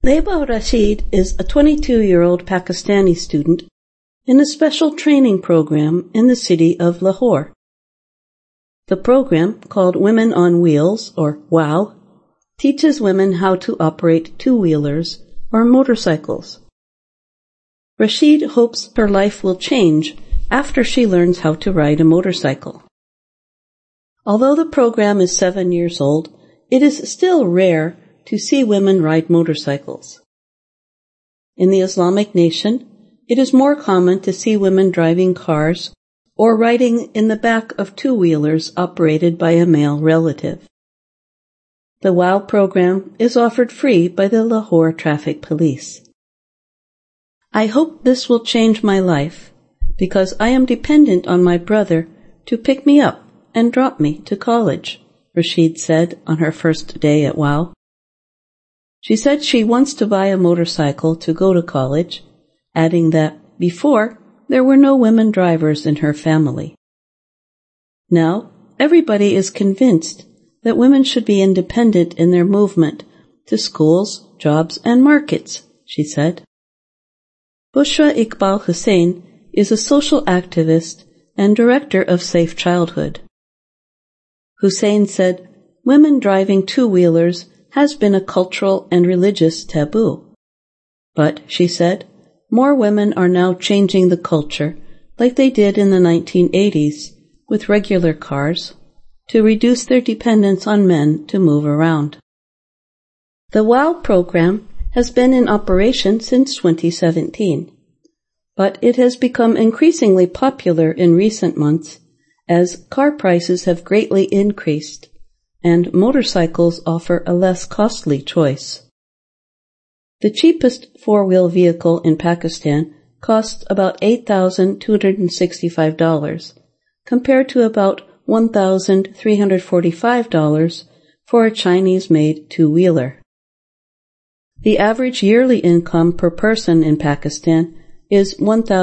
Leba Rashid is a 22-year-old Pakistani student in a special training program in the city of Lahore. The program, called Women on Wheels, or WOW, teaches women how to operate two-wheelers or motorcycles. Rashid hopes her life will change after she learns how to ride a motorcycle. Although the program is 7 years old, it is still rare to see women ride motorcycles. In the Islamic nation, it is more common to see women driving cars or riding in the back of two-wheelers operated by a male relative. The WOW program is offered free by the Lahore Traffic Police. I hope this will change my life because I am dependent on my brother to pick me up and drop me to college, Rashid said on her first day at WOW. She said she wants to buy a motorcycle to go to college, adding that before there were no women drivers in her family. Now, everybody is convinced that women should be independent in their movement to schools, jobs, and markets, she said. Bushra Iqbal Hussain is a social activist and director of Safe Childhood. Hussain said, "Women driving two-wheelers has been a cultural and religious taboo. But," she said, "more women are now changing the culture like they did in the 1980s with regular cars to reduce their dependence on men to move around." The WOW program has been in operation since 2017, but it has become increasingly popular in recent months as car prices have greatly increased and motorcycles offer a less costly choice. The cheapest four-wheel vehicle in Pakistan costs about $8,265, compared to about $1,345 for a Chinese-made two-wheeler. The average yearly income per person in Pakistan is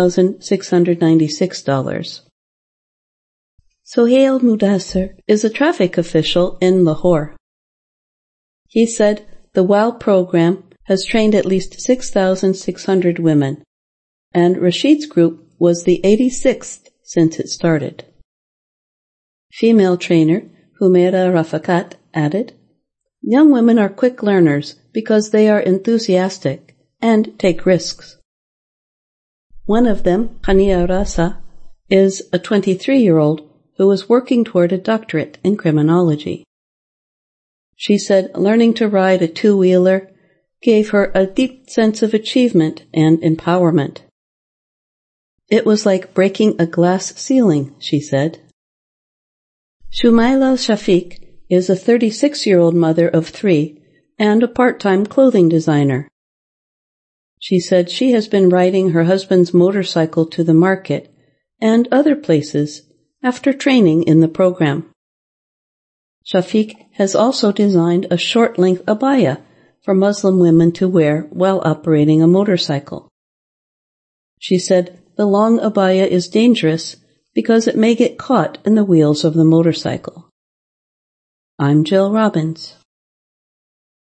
$1,696. Sohail Mudassir is a traffic official in Lahore. He said the WOW program has trained at least 6,600 women, and Rashid's group was the 86th since it started. Female trainer Humaira Rafakat added, "Young women are quick learners because they are enthusiastic and take risks." One of them, Hania Rasa, is a 23-year-old who is working toward a doctorate in criminology. She said learning to ride a two-wheeler gave her a deep sense of achievement and empowerment. "It was like breaking a glass ceiling," she said. Shumaila Shafiq is a 36-year-old mother of 3 and a part-time clothing designer. She said she has been riding her husband's motorcycle to the market and other places after training in the program. Shafiq has also designed a short-length abaya for Muslim women to wear while operating a motorcycle. She said the long abaya is dangerous because it may get caught in the wheels of the motorcycle. I'm Jill Robbins.